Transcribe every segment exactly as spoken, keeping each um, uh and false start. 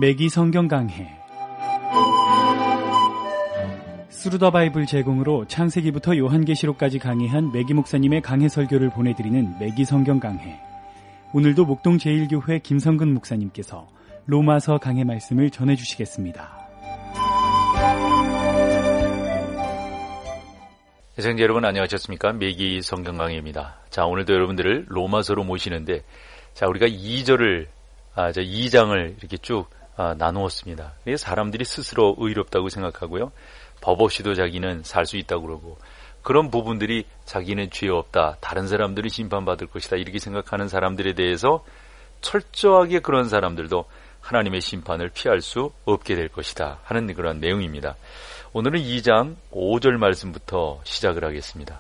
매기 성경 강해. 스루더 바이블 제공으로 창세기부터 요한계시록까지 강해한 매기 목사님의 강해 설교를 보내드리는 매기 성경 강해. 오늘도 목동 제일교회 김성근 목사님께서 로마서 강해 말씀을 전해주시겠습니다. 애청자 여러분 안녕하셨습니까? 매기 성경 강해입니다. 자, 오늘도 여러분들을 로마서로 모시는데, 자, 우리가 이 절을 아, 이 장을 이렇게 쭉 아, 나누었습니다. 사람들이 스스로 의롭다고 생각하고요. 법 없이도 자기는 살 수 있다고 그러고, 그런 부분들이 자기는 죄 없다, 다른 사람들은 심판받을 것이다, 이렇게 생각하는 사람들에 대해서 철저하게 그런 사람들도 하나님의 심판을 피할 수 없게 될 것이다 하는 그런 내용입니다. 오늘은 이 장 오 절 말씀부터 시작을 하겠습니다.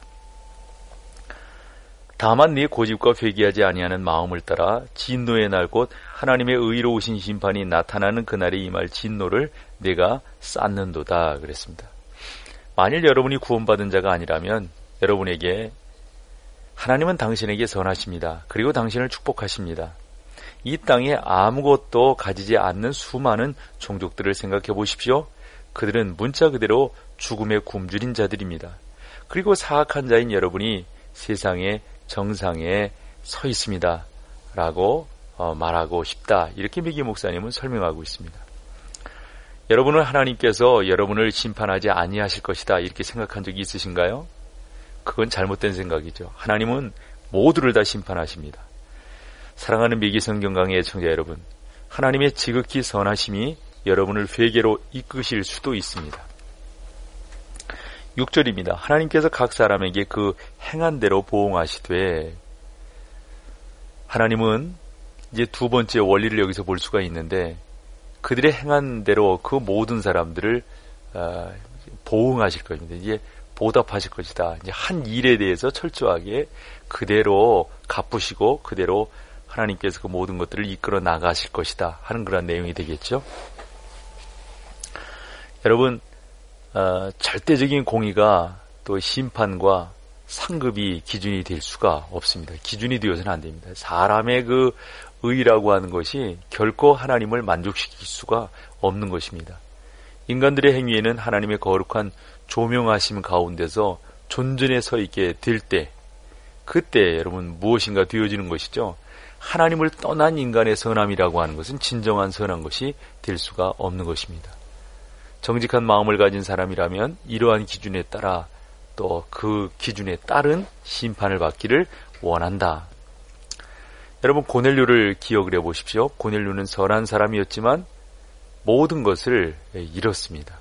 다만 네 고집과 회개하지 아니하는 마음을 따라 진노의 날 곧 하나님의 의로우신 심판이 나타나는 그날에 임할 진노를 내가 쌓는도다 그랬습니다. 만일 여러분이 구원받은 자가 아니라면 여러분에게 하나님은 당신에게 선하십니다. 그리고 당신을 축복하십니다. 이 땅에 아무것도 가지지 않는 수많은 종족들을 생각해 보십시오. 그들은 문자 그대로 죽음에 굶주린 자들입니다. 그리고 사악한 자인 여러분이 세상의 정상에 서 있습니다 라고 어, 말하고 싶다, 이렇게 매기 목사님은 설명하고 있습니다. 여러분은 하나님께서 여러분을 심판하지 아니하실 것이다 이렇게 생각한 적이 있으신가요? 그건 잘못된 생각이죠. 하나님은 모두를 다 심판하십니다. 사랑하는 매기 성경 강의 애청자 여러분, 하나님의 지극히 선하심이 여러분을 회개로 이끄실 수도 있습니다. 육 절입니다. 하나님께서 각 사람에게 그 행한 대로 보응하시되, 하나님은 이제 두 번째 원리를 여기서 볼 수가 있는데, 그들의 행한 대로 그 모든 사람들을 어, 보응하실 것입니다. 이제 보답하실 것이다. 이제 한 일에 대해서 철저하게 그대로 갚으시고 그대로 하나님께서 그 모든 것들을 이끌어 나가실 것이다 하는 그런 내용이 되겠죠. 여러분, 어, 절대적인 공의가 또 심판과 상급이 기준이 될 수가 없습니다. 기준이 되어서는 안 됩니다. 사람의 그 의라고 하는 것이 결코 하나님을 만족시킬 수가 없는 것입니다. 인간들의 행위에는 하나님의 거룩한 조명하심 가운데서 존전에 서 있게 될 때, 그때 여러분 무엇인가 되어지는 것이죠. 하나님을 떠난 인간의 선함이라고 하는 것은 진정한 선한 것이 될 수가 없는 것입니다. 정직한 마음을 가진 사람이라면 이러한 기준에 따라 또 그 기준에 따른 심판을 받기를 원한다. 여러분, 고넬료를 기억을 해보십시오. 고넬료는 선한 사람이었지만 모든 것을 잃었습니다.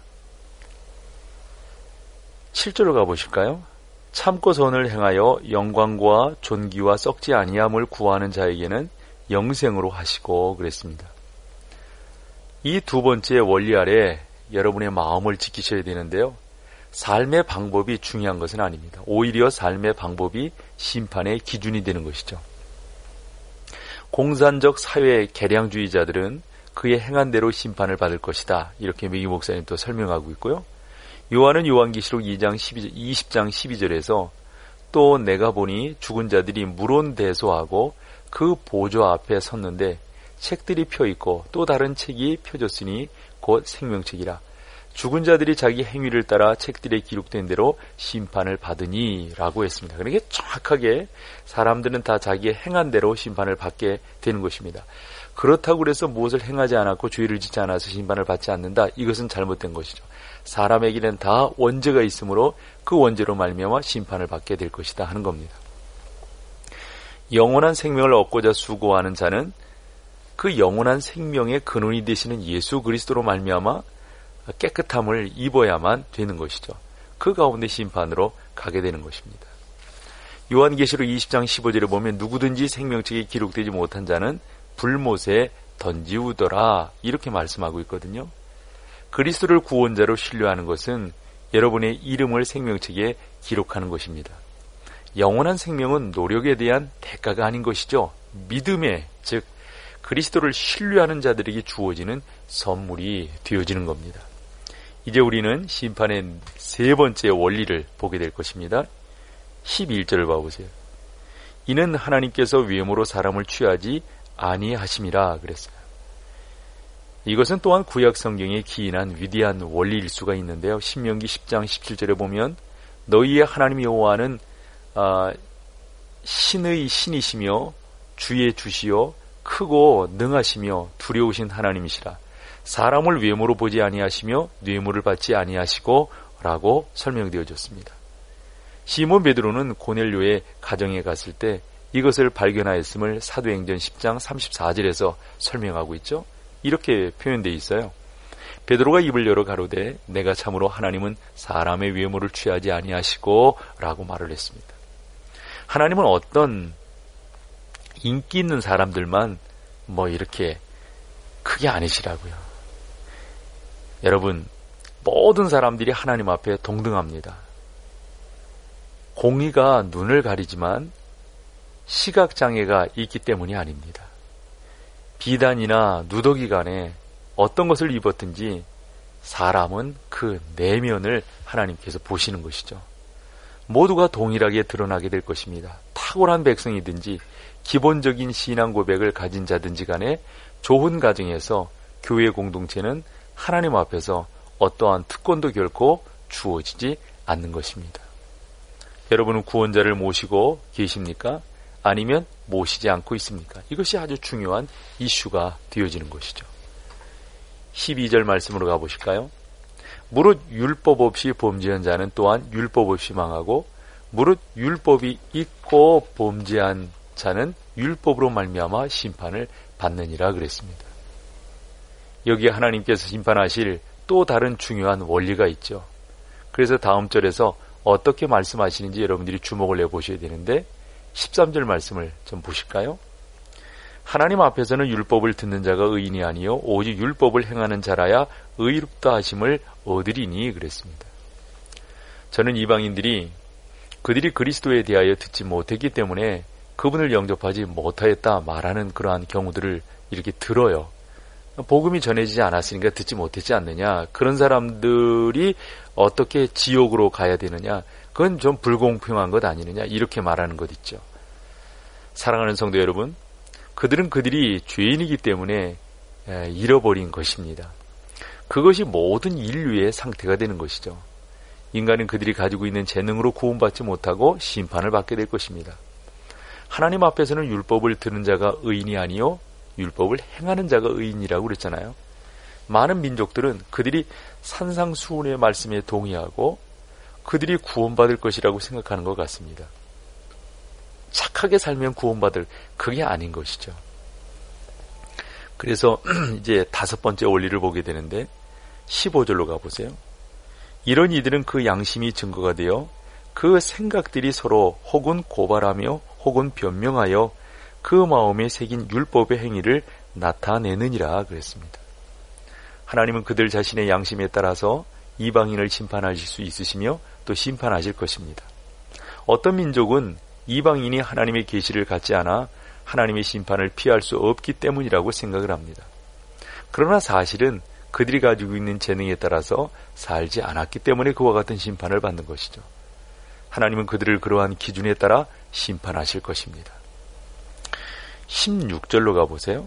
칠 절로 가보실까요? 참고 선을 행하여 영광과 존귀와 썩지 아니함을 구하는 자에게는 영생으로 하시고 그랬습니다. 이 두 번째 원리 아래 여러분의 마음을 지키셔야 되는데요. 삶의 방법이 중요한 것은 아닙니다. 오히려 삶의 방법이 심판의 기준이 되는 것이죠. 공산적 사회 개량주의자들은 그의 행한 대로 심판을 받을 것이다, 이렇게 매기 목사님 또 설명하고 있고요. 요한은 요한계시록 이 장 이십 장 십이 절에서 또 내가 보니 죽은 자들이 물온대소하고 그 보좌 앞에 섰는데 책들이 펴있고 또 다른 책이 펴졌으니 곧 생명책이라. 죽은 자들이 자기 행위를 따라 책들에 기록된 대로 심판을 받으니 라고 했습니다. 그러니까 정확하게 사람들은 다 자기의 행한 대로 심판을 받게 되는 것입니다. 그렇다고 해서 무엇을 행하지 않았고 죄를 짓지 않아서 심판을 받지 않는다, 이것은 잘못된 것이죠. 사람에게는 다 원죄가 있으므로 그 원죄로 말미암아 심판을 받게 될 것이다 하는 겁니다. 영원한 생명을 얻고자 수고하는 자는 그 영원한 생명의 근원이 되시는 예수 그리스도로 말미암아 깨끗함을 입어야만 되는 것이죠. 그 가운데 심판으로 가게 되는 것입니다. 요한계시록 이십 장 십오 절에 보면 누구든지 생명책에 기록되지 못한 자는 불못에 던지우더라, 이렇게 말씀하고 있거든요. 그리스도를 구원자로 신뢰하는 것은 여러분의 이름을 생명책에 기록하는 것입니다. 영원한 생명은 노력에 대한 대가가 아닌 것이죠. 믿음의, 즉 그리스도를 신뢰하는 자들에게 주어지는 선물이 되어지는 겁니다. 이제 우리는 심판의 세 번째 원리를 보게 될 것입니다. 십일 절을 봐보세요. 이는 하나님께서 외모로 사람을 취하지 아니하심이라 그랬어요. 이것은 또한 구약 성경에 기인한 위대한 원리일 수가 있는데요. 신명기 십 장 십칠 절에 보면 너희의 하나님 여호와는 아, 신의 신이시며 주의 주시요 크고 능하시며 두려우신 하나님이시라. 사람을 외모로 보지 아니하시며 뇌물을 받지 아니하시고 라고 설명되어졌습니다. 시몬 베드로는 고넬료의 가정에 갔을 때 이것을 발견하였음을 사도행전 십 장 삼십사 절에서 설명하고 있죠. 이렇게 표현되어 있어요. 베드로가 입을 열어 가로되 내가 참으로 하나님은 사람의 외모를 취하지 아니하시고 라고 말을 했습니다. 하나님은 어떤 인기 있는 사람들만 뭐 이렇게 크게 아니시라고요. 여러분, 모든 사람들이 하나님 앞에 동등합니다. 공의가 눈을 가리지만 시각장애가 있기 때문이 아닙니다. 비단이나 누더기 간에 어떤 것을 입었든지 사람은 그 내면을 하나님께서 보시는 것이죠. 모두가 동일하게 드러나게 될 것입니다. 탁월한 백성이든지 기본적인 신앙 고백을 가진 자든지 간에 좋은 가정에서 교회 공동체는 하나님 앞에서 어떠한 특권도 결코 주어지지 않는 것입니다. 여러분은 구원자를 모시고 계십니까? 아니면 모시지 않고 있습니까? 이것이 아주 중요한 이슈가 되어지는 것이죠. 십이 절 말씀으로 가보실까요? 무릇 율법 없이 범죄한 자는 또한 율법 없이 망하고 무릇 율법이 있고 범죄한 자는 율법으로 말미암아 심판을 받느니라 그랬습니다. 여기에 하나님께서 심판하실 또 다른 중요한 원리가 있죠. 그래서 다음 절에서 어떻게 말씀하시는지 여러분들이 주목을 해보셔야 되는데 십삼 절 말씀을 좀 보실까요? 하나님 앞에서는 율법을 듣는 자가 의인이 아니요 오직 율법을 행하는 자라야 의롭다 하심을 얻으리니 그랬습니다. 저는 이방인들이 그들이 그리스도에 대하여 듣지 못했기 때문에 그분을 영접하지 못하였다 말하는 그러한 경우들을 이렇게 들어요. 복음이 전해지지 않았으니까 듣지 못했지 않느냐. 그런 사람들이 어떻게 지옥으로 가야 되느냐. 그건 좀 불공평한 것 아니느냐. 이렇게 말하는 것 있죠. 사랑하는 성도 여러분, 그들은 그들이 죄인이기 때문에 잃어버린 것입니다. 그것이 모든 인류의 상태가 되는 것이죠. 인간은 그들이 가지고 있는 재능으로 구원받지 못하고 심판을 받게 될 것입니다. 하나님 앞에서는 율법을 들은 자가 의인이 아니요 율법을 행하는 자가 의인이라고 그랬잖아요. 많은 민족들은 그들이 산상수훈의 말씀에 동의하고 그들이 구원받을 것이라고 생각하는 것 같습니다. 착하게 살면 구원받을, 그게 아닌 것이죠. 그래서 이제 다섯 번째 원리를 보게 되는데 십오 절로 가보세요. 이런 이들은 그 양심이 증거가 되어 그 생각들이 서로 혹은 고발하며 혹은 변명하여 그 마음에 새긴 율법의 행위를 나타내느니라 그랬습니다. 하나님은 그들 자신의 양심에 따라서 이방인을 심판하실 수 있으시며 또 심판하실 것입니다. 어떤 민족은 이방인이 하나님의 계시를 갖지 않아 하나님의 심판을 피할 수 없기 때문이라고 생각을 합니다. 그러나 사실은 그들이 가지고 있는 재능에 따라서 살지 않았기 때문에 그와 같은 심판을 받는 것이죠. 하나님은 그들을 그러한 기준에 따라 심판하실 것입니다. 십육 절로 가보세요.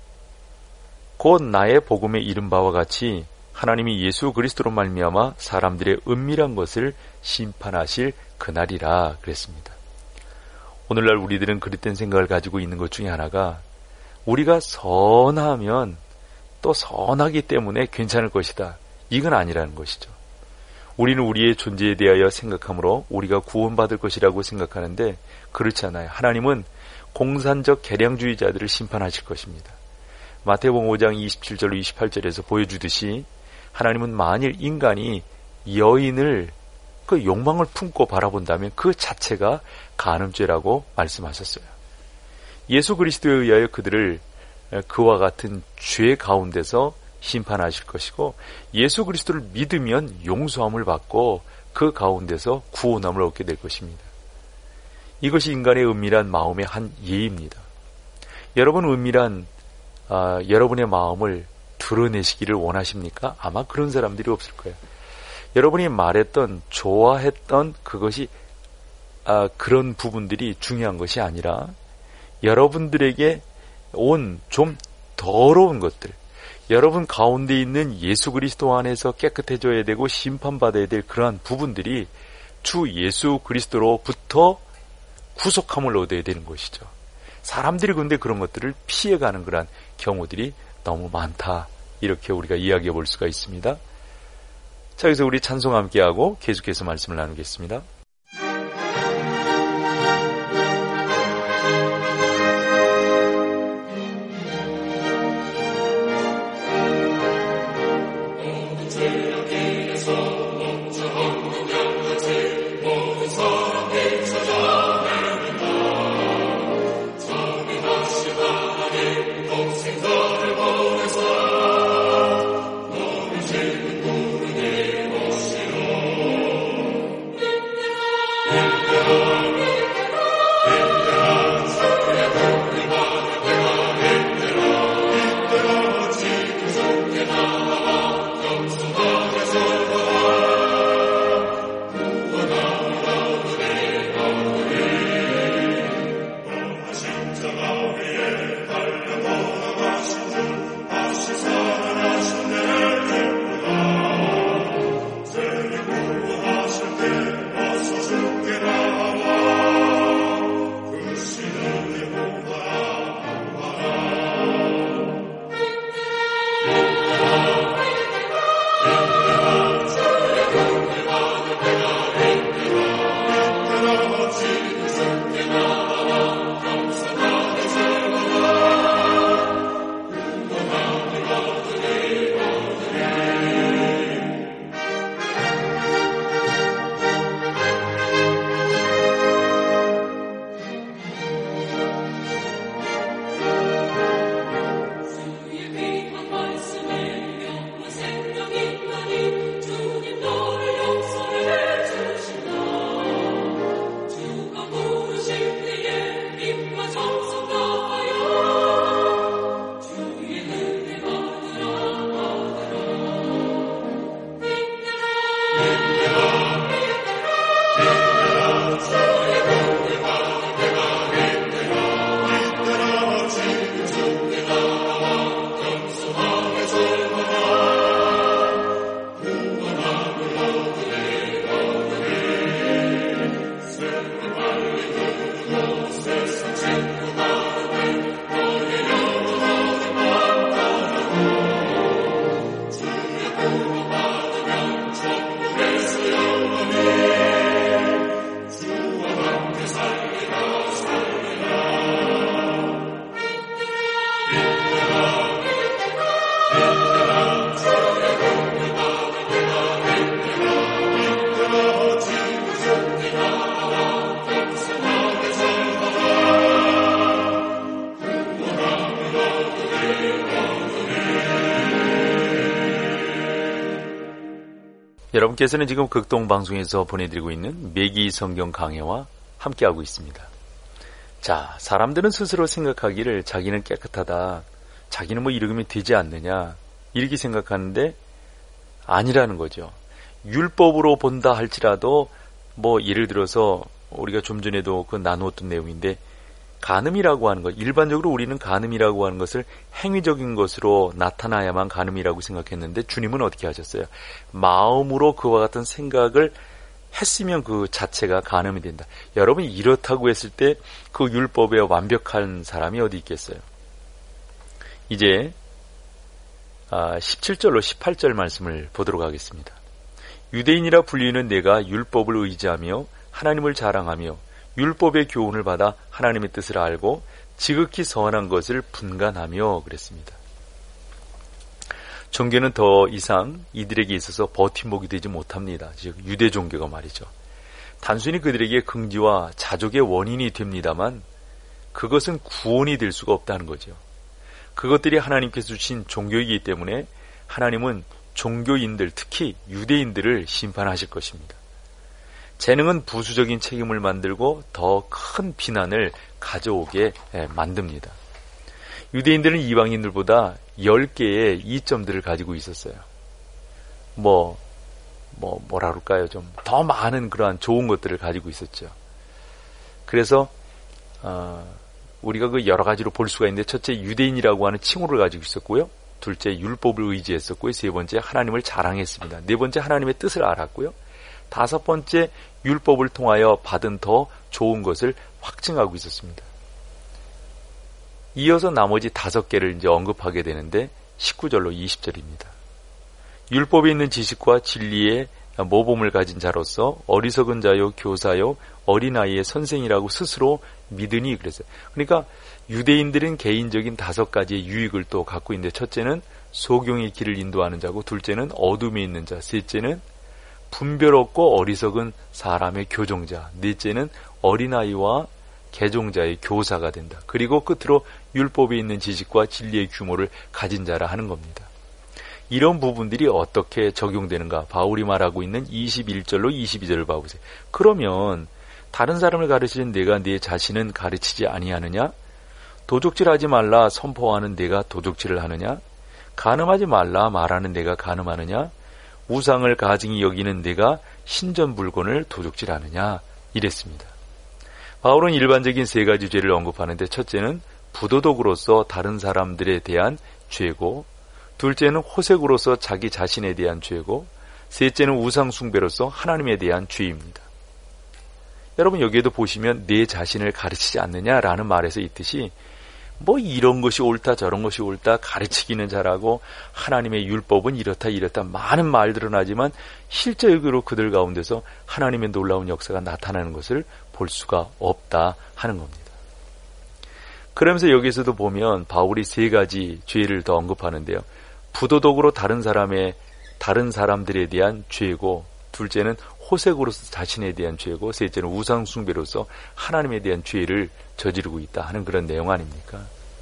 곧 나의 복음에 이른 바와 같이 하나님이 예수 그리스도로 말미암아 사람들의 은밀한 것을 심판하실 그날이라 그랬습니다. 오늘날 우리들은 그릇된 생각을 가지고 있는 것 중에 하나가 우리가 선하면 또 선하기 때문에 괜찮을 것이다. 이건 아니라는 것이죠. 우리는 우리의 존재에 대하여 생각하므로 우리가 구원받을 것이라고 생각하는데 그렇지 않아요. 하나님은 공산적 계량주의자들을 심판하실 것입니다. 마태복음 오 장 이십칠 절로 이십팔 절에서 보여주듯이 하나님은 만일 인간이 여인을 그 욕망을 품고 바라본다면 그 자체가 간음죄라고 말씀하셨어요. 예수 그리스도에 의하여 그들을 그와 같은 죄 가운데서 심판하실 것이고 예수 그리스도를 믿으면 용서함을 받고 그 가운데서 구원함을 얻게 될 것입니다. 이것이 인간의 은밀한 마음의 한 예입니다. 여러분 은밀한 아, 여러분의 마음을 드러내시기를 원하십니까? 아마 그런 사람들이 없을 거예요. 여러분이 말했던 좋아했던 그것이 아, 그런 부분들이 중요한 것이 아니라 여러분들에게 온 좀 더러운 것들, 여러분 가운데 있는 예수 그리스도 안에서 깨끗해져야 되고 심판받아야 될 그러한 부분들이 주 예수 그리스도로부터 구속함을 얻어야 되는 것이죠. 사람들이 근데 그런 것들을 피해가는 그런 경우들이 너무 많다. 이렇게 우리가 이야기해 볼 수가 있습니다. 자, 여기서 우리 찬송 함께하고 계속해서 말씀을 나누겠습니다. 여러분께서는 지금 극동방송에서 보내드리고 있는 매기 성경 강해와 함께하고 있습니다. 자, 사람들은 스스로 생각하기를 자기는 깨끗하다, 자기는 뭐 이러면 되지 않느냐, 이렇게 생각하는데 아니라는 거죠. 율법으로 본다 할지라도 뭐 예를 들어서 우리가 좀 전에도 그 나누었던 내용인데, 간음이라고 하는 것, 일반적으로 우리는 간음이라고 하는 것을 행위적인 것으로 나타나야만 간음이라고 생각했는데 주님은 어떻게 하셨어요? 마음으로 그와 같은 생각을 했으면 그 자체가 간음이 된다. 여러분, 이렇다고 했을 때 그 율법에 완벽한 사람이 어디 있겠어요? 이제 십칠 절로 십팔 절 말씀을 보도록 하겠습니다. 유대인이라 불리는 내가 율법을 의지하며 하나님을 자랑하며 율법의 교훈을 받아 하나님의 뜻을 알고 지극히 선한 것을 분간하며 그랬습니다. 종교는 더 이상 이들에게 있어서 버팀목이 되지 못합니다. 즉 유대 종교가 말이죠. 단순히 그들에게 긍지와 자족의 원인이 됩니다만 그것은 구원이 될 수가 없다는 거죠. 그것들이 하나님께서 주신 종교이기 때문에 하나님은 종교인들, 특히 유대인들을 심판하실 것입니다. 재능은 부수적인 책임을 만들고 더 큰 비난을 가져오게 만듭니다. 유대인들은 이방인들보다 열 개의 이점들을 가지고 있었어요. 뭐, 뭐, 뭐라 그럴까요? 좀 더 많은 그러한 좋은 것들을 가지고 있었죠. 그래서, 어, 우리가 그 여러 가지로 볼 수가 있는데, 첫째, 유대인이라고 하는 칭호를 가지고 있었고요. 둘째 율법을 의지했었고요. 세 번째 하나님을 자랑했습니다. 네 번째 하나님의 뜻을 알았고요. 다섯 번째 율법을 통하여 받은 더 좋은 것을 확증하고 있었습니다. 이어서 나머지 다섯 개를 이제 언급하게 되는데 십구 절로 이십 절입니다. 율법에 있는 지식과 진리의 모범을 가진 자로서 어리석은 자요 교사요 어린아이의 선생이라고 스스로 믿으니 그랬어요. 그러니까 유대인들은 개인적인 다섯 가지의 유익을 또 갖고 있는데 첫째는 소경의 길을 인도하는 자고 둘째는 어둠에 있는 자, 셋째는 분별 없고 어리석은 사람의 교정자, 넷째는 어린아이와 개종자의 교사가 된다. 그리고 끝으로 율법에 있는 지식과 진리의 규모를 가진 자라 하는 겁니다. 이런 부분들이 어떻게 적용되는가? 바울이 말하고 있는 이십일 절로 이십이 절을 봐보세요. 그러면 다른 사람을 가르치는 내가 네 자신은 가르치지 아니하느냐? 도적질하지 말라 선포하는 내가 도적질을 하느냐? 간음하지 말라 말하는 내가 간음하느냐? 우상을 가증히 여기는 내가 신전물건을 도적질하느냐? 이랬습니다. 바울은 일반적인 세 가지 죄를 언급하는데 첫째는 부도덕으로서 다른 사람들에 대한 죄고, 둘째는 호색으로서 자기 자신에 대한 죄고, 셋째는 우상숭배로서 하나님에 대한 죄입니다. 여러분 여기에도 보시면 내 자신을 가르치지 않느냐라는 말에서 있듯이 뭐 이런 것이 옳다 저런 것이 옳다 가르치기는 잘하고 하나님의 율법은 이렇다 이렇다 많은 말들은 하지만 실제적으로 그들 가운데서 하나님의 놀라운 역사가 나타나는 것을 볼 수가 없다 하는 겁니다. 그러면서 여기서도 보면 바울이 세 가지 죄를 더 언급하는데요. 부도덕으로 다른 사람의 다른 사람들에 대한 죄고, 둘째는 호색으로서 자신에 대한 죄고, 셋째는 우상숭배로서 하나님에 대한 죄를 저지르고 있다 하는 그런 내용 아닙니까?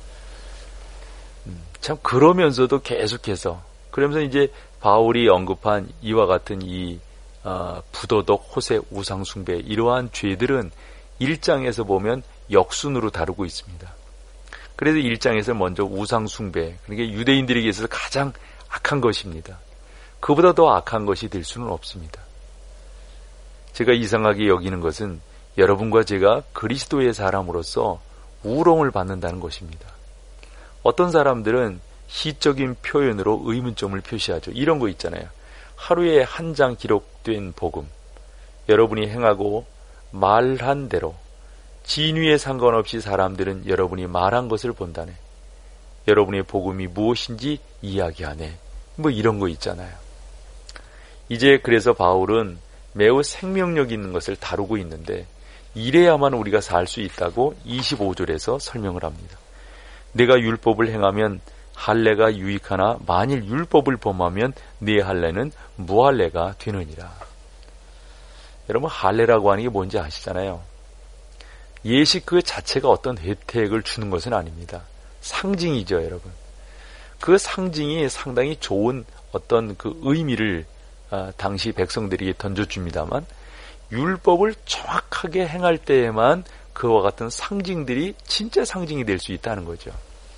음, 참 그러면서도 계속해서 그러면서 이제 바울이 언급한 이와 같은 이 어, 부도덕, 호색, 우상숭배 이러한 죄들은 일 장에서 보면 역순으로 다루고 있습니다. 그래서 일 장에서 먼저 우상숭배, 그러니까 유대인들에게 있어서 가장 악한 것입니다. 그보다 더 악한 것이 될 수는 없습니다. 제가 이상하게 여기는 것은 여러분과 제가 그리스도의 사람으로서 우롱을 받는다는 것입니다. 어떤 사람들은 시적인 표현으로 의문점을 표시하죠. 이런 거 있잖아요. 하루에 한 장 기록된 복음, 여러분이 행하고 말한 대로 진위에 상관없이 사람들은 여러분이 말한 것을 본다네. 여러분의 복음이 무엇인지 이야기하네. 뭐 이런 거 있잖아요. 이제 그래서 바울은 매우 생명력 있는 것을 다루고 있는데 이래야만 우리가 살 수 있다고 이십오 절에서 설명을 합니다. 내가 율법을 행하면 할례가 유익하나 만일 율법을 범하면 네 할례는 무할례가 되느니라. 여러분 할례라고 하는 게 뭔지 아시잖아요. 예식 그 자체가 어떤 혜택을 주는 것은 아닙니다. 상징이죠, 여러분. 그 상징이 상당히 좋은 어떤 그 의미를 아, 당시 백성들에게 던져줍니다만 율법을 정확하게 행할 때에만 그와 같은 상징들이 진짜 상징이 될 수 있다는 거죠.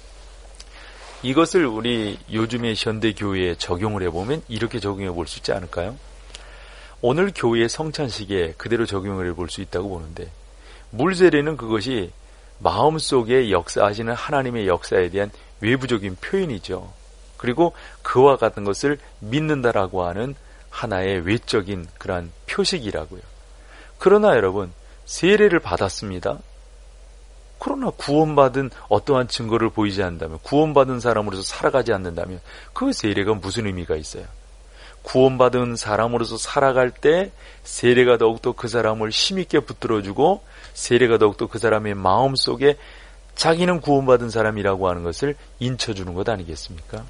이것을 우리 요즘의 현대교회에 적용을 해보면 이렇게 적용해 볼 수 있지 않을까요? 오늘 교회의 성찬식에 그대로 적용을 해볼 수 있다고 보는데 물세례는 그것이 마음속에 역사하시는 하나님의 역사에 대한 외부적인 표현이죠. 그리고 그와 같은 것을 믿는다라고 하는 하나의 외적인 그러한 표식이라고요. 그러나 여러분 세례를 받았습니다. 그러나 구원받은 어떠한 증거를 보이지 않는다면, 구원받은 사람으로서 살아가지 않는다면 그 세례가 무슨 의미가 있어요? 구원받은 사람으로서 살아갈 때 세례가 더욱더 그 사람을 힘있게 붙들어주고 세례가 더욱더 그 사람의 마음속에 자기는 구원받은 사람이라고 하는 것을 인쳐주는 것 아니겠습니까?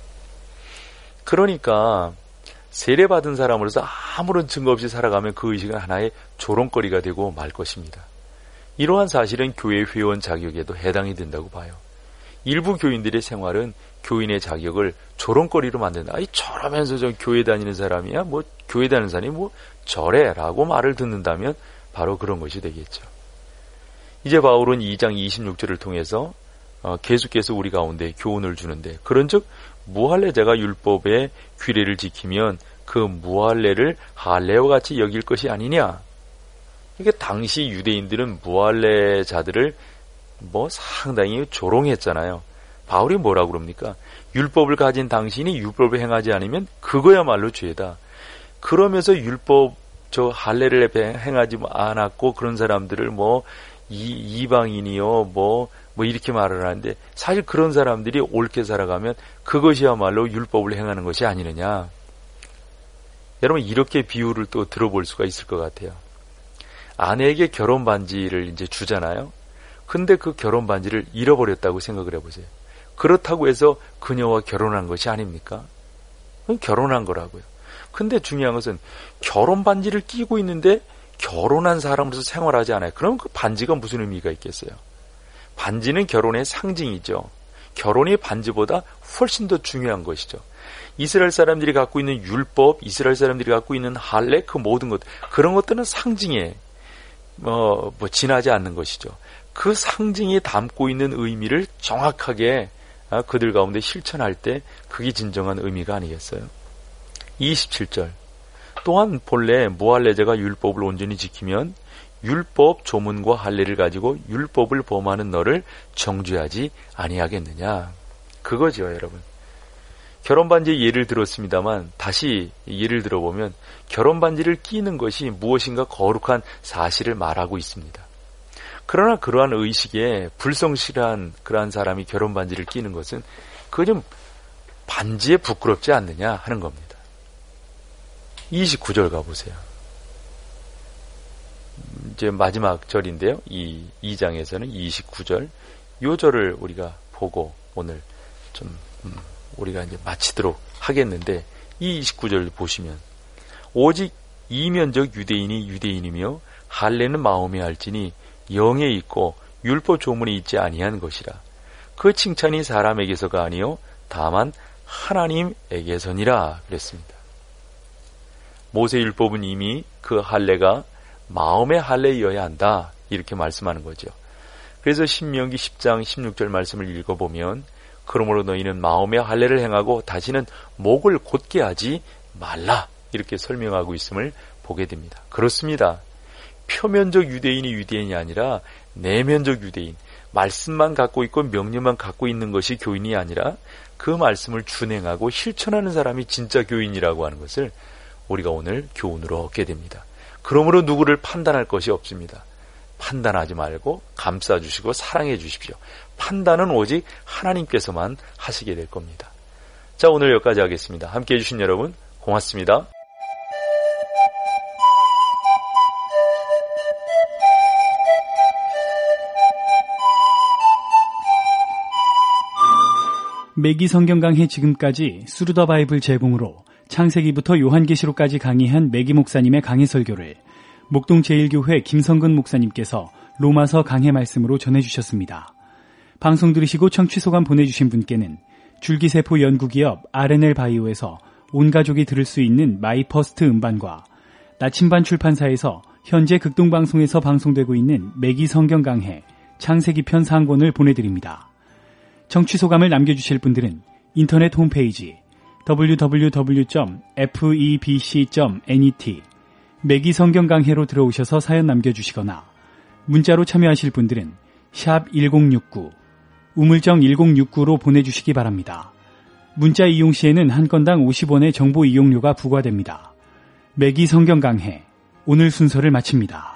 그러니까 세례받은 사람으로서 아무런 증거 없이 살아가면 그 의식은 하나의 조롱거리가 되고 말 것입니다. 이러한 사실은 교회 회원 자격에도 해당이 된다고 봐요. 일부 교인들의 생활은 교인의 자격을 조롱거리로 만든다. 아이 저러면서 저 교회 다니는 사람이야? 뭐 교회 다니는 사람이 뭐 저래라고 말을 듣는다면 바로 그런 것이 되겠죠. 이제 바울은 이 장 이십육 절을 통해서 계속해서 우리 가운데 교훈을 주는데, 그런즉 무할례자가 율법의 규례를 지키면 그 무할례를 할례와 같이 여길 것이 아니냐. 이게 당시 유대인들은 무할례자들을 뭐 상당히 조롱했잖아요. 바울이 뭐라고 그럽니까? 율법을 가진 당신이 율법을 행하지 않으면 그거야말로 죄다. 그러면서 율법 저 할례를 행하지 않았고 그런 사람들을 뭐 이, 이방인이요 뭐, 뭐 이렇게 말을 하는데 사실 그런 사람들이 옳게 살아가면 그것이야말로 율법을 행하는 것이 아니느냐. 여러분 이렇게 비유를 또 들어볼 수가 있을 것 같아요. 아내에게 결혼 반지를 이제 주잖아요. 근데 그 결혼 반지를 잃어버렸다고 생각을 해보세요. 그렇다고 해서 그녀와 결혼한 것이 아닙니까? 결혼한 거라고요. 근데 중요한 것은 결혼 반지를 끼고 있는데 결혼한 사람으로서 생활하지 않아요. 그럼 그 반지가 무슨 의미가 있겠어요? 반지는 결혼의 상징이죠. 결혼이 반지보다 훨씬 더 중요한 것이죠. 이스라엘 사람들이 갖고 있는 율법, 이스라엘 사람들이 갖고 있는 할례, 그 모든 것, 그런 것들은 상징에 뭐, 뭐 지나지 않는 것이죠. 그 상징이 담고 있는 의미를 정확하게 그들 가운데 실천할 때 그게 진정한 의미가 아니겠어요? 이십칠 절. 또한 본래 모할례자가 율법을 온전히 지키면 율법 조문과 할례를 가지고 율법을 범하는 너를 정죄하지 아니하겠느냐. 그거죠, 여러분. 결혼 반지의 예를 들었습니다만 다시 예를 들어보면 결혼 반지를 끼는 것이 무엇인가 거룩한 사실을 말하고 있습니다. 그러나 그러한 의식에 불성실한 그러한 사람이 결혼 반지를 끼는 것은 그거 좀 반지에 부끄럽지 않느냐 하는 겁니다. 이십구 절 가보세요. 이제 마지막 절인데요. 이 이 장에서는 이십구 절, 요 절을 우리가 보고 오늘 좀 음, 우리가 이제 마치도록 하겠는데, 이 이십구 절 보시면 오직 이면적 유대인이 유대인이며 할례는 마음에 할지니 영에 있고 율법 조문이 있지 아니한 것이라. 그 칭찬이 사람에게서가 아니요 다만 하나님에게서니라 그랬습니다. 모세 율법은 이미 그 할례가 마음의 할례이어야 한다 이렇게 말씀하는 거죠. 그래서 신명기 십 장 십육 절 말씀을 읽어보면 그러므로 너희는 마음의 할례를 행하고 다시는 목을 곧게 하지 말라 이렇게 설명하고 있음을 보게 됩니다. 그렇습니다. 표면적 유대인이 유대인이 아니라 내면적 유대인, 말씀만 갖고 있고 명령만 갖고 있는 것이 교인이 아니라 그 말씀을 준행하고 실천하는 사람이 진짜 교인이라고 하는 것을 우리가 오늘 교훈으로 얻게 됩니다. 그러므로 누구를 판단할 것이 없습니다. 판단하지 말고 감싸주시고 사랑해 주십시오. 판단은 오직 하나님께서만 하시게 될 겁니다. 자, 오늘 여기까지 하겠습니다. 함께해 주신 여러분 고맙습니다. 매기 성경 강해 지금까지 스루더 바이블 제공으로 창세기부터 요한계시록까지 강의한 매기 목사님의 강해 설교를 목동 제일교회 김성근 목사님께서 로마서 강해 말씀으로 전해주셨습니다. 방송 들으시고 청취 소감 보내주신 분께는 줄기세포 연구기업 알엔엘 바이오에서 온 가족이 들을 수 있는 마이퍼스트 음반과 나침반 출판사에서 현재 극동방송에서 방송되고 있는 매기 성경 강해 창세기편 상권을 보내드립니다. 청취 소감을 남겨주실 분들은 인터넷 홈페이지 더블유 더블유 더블유 점 페브씨 점 넷 매기 성경 강해로 들어오셔서 사연 남겨주시거나 문자로 참여하실 분들은 샵 일공육구 우물정 일공육구로 보내주시기 바랍니다. 문자 이용 시에는 한 건당 오십 원의 정보 이용료가 부과됩니다. 매기 성경 강해 오늘 순서를 마칩니다.